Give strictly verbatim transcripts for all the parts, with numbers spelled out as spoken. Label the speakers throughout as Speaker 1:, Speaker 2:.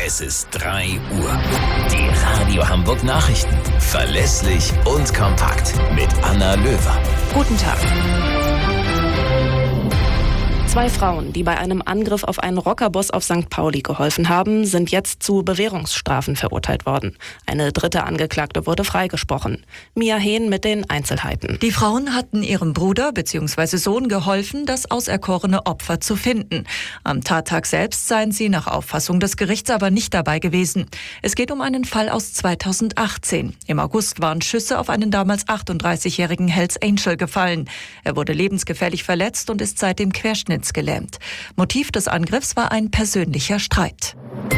Speaker 1: Es ist drei Uhr. Die Radio Hamburg Nachrichten. Verlässlich und kompakt. Mit Anna Löwer.
Speaker 2: Guten Tag. Zwei Frauen, die bei einem Angriff auf einen Rockerboss auf Sankt Pauli geholfen haben, sind jetzt zu Bewährungsstrafen verurteilt worden. Eine dritte Angeklagte wurde freigesprochen. Mia Hehn mit den Einzelheiten.
Speaker 3: Die Frauen hatten ihrem Bruder bzw. Sohn geholfen, das auserkorene Opfer zu finden. Am Tattag selbst seien sie nach Auffassung des Gerichts aber nicht dabei gewesen. Es geht um einen Fall aus zweitausendachtzehn. Im August waren Schüsse auf einen damals achtunddreißigjährigen Hells Angel gefallen. Er wurde lebensgefährlich verletzt und ist seitdem querschnittsgelähmt. Motiv des Angriffs war ein persönlicher Streit.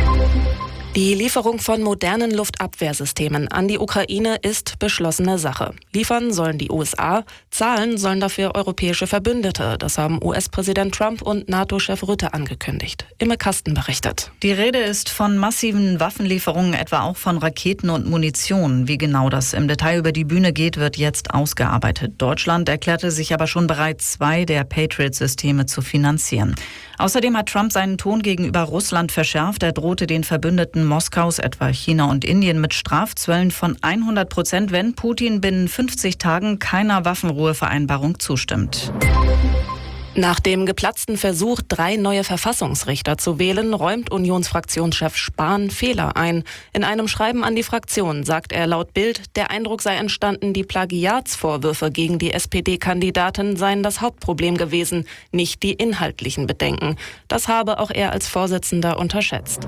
Speaker 2: Die Lieferung von modernen Luftabwehrsystemen an die Ukraine ist beschlossene Sache. Liefern sollen die U S A, zahlen sollen dafür europäische Verbündete. Das haben U S-Präsident Trump und NATO-Chef Rutte angekündigt. Imme Kasten berichtet.
Speaker 4: Die Rede ist von massiven Waffenlieferungen, etwa auch von Raketen und Munition. Wie genau das im Detail über die Bühne geht, wird jetzt ausgearbeitet. Deutschland erklärte sich aber schon bereit, zwei der Patriot-Systeme zu finanzieren. Außerdem hat Trump seinen Ton gegenüber Russland verschärft. Er drohte den Verbündeten Moskaus, etwa China und Indien, mit Strafzöllen von hundert Prozent, wenn Putin binnen fünfzig Tagen keiner Waffenruhevereinbarung zustimmt.
Speaker 2: Nach dem geplatzten Versuch, drei neue Verfassungsrichter zu wählen, räumt Unionsfraktionschef Spahn Fehler ein. In einem Schreiben an die Fraktion sagt er laut Bild, der Eindruck sei entstanden, die Plagiatsvorwürfe gegen die S P D-Kandidatin seien das Hauptproblem gewesen, nicht die inhaltlichen Bedenken. Das habe auch er als Vorsitzender unterschätzt.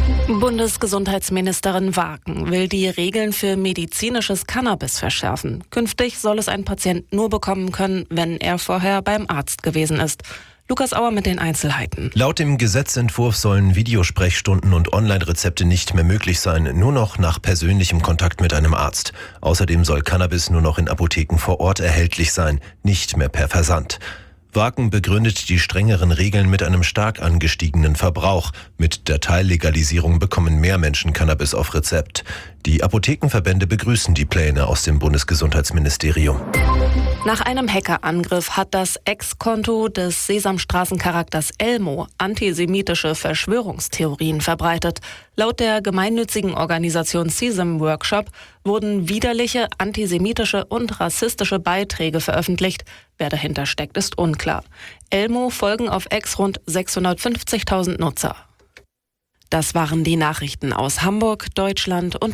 Speaker 2: Bundesgesundheitsministerin Waken will die Regeln für medizinisches Cannabis verschärfen. Künftig soll es ein Patient nur bekommen können, wenn er vorher beim Arzt gewesen ist. Lukas Auer mit den Einzelheiten.
Speaker 5: Laut dem Gesetzentwurf sollen Videosprechstunden und Online-Rezepte nicht mehr möglich sein, nur noch nach persönlichem Kontakt mit einem Arzt. Außerdem soll Cannabis nur noch in Apotheken vor Ort erhältlich sein, nicht mehr per Versand. Waken begründet die strengeren Regeln mit einem stark angestiegenen Verbrauch. Mit der Teillegalisierung bekommen mehr Menschen Cannabis auf Rezept. Die Apothekenverbände begrüßen die Pläne aus dem Bundesgesundheitsministerium.
Speaker 2: Nach einem Hackerangriff hat das Ex-Konto des Sesamstraßen-Charakters Elmo antisemitische Verschwörungstheorien verbreitet. Laut der gemeinnützigen Organisation Sesam Workshop wurden widerliche, antisemitische und rassistische Beiträge veröffentlicht. Wer dahinter steckt, ist unklar. Elmo folgen auf X rund sechshundertfünfzigtausend Nutzer. Das waren die Nachrichten aus Hamburg, Deutschland und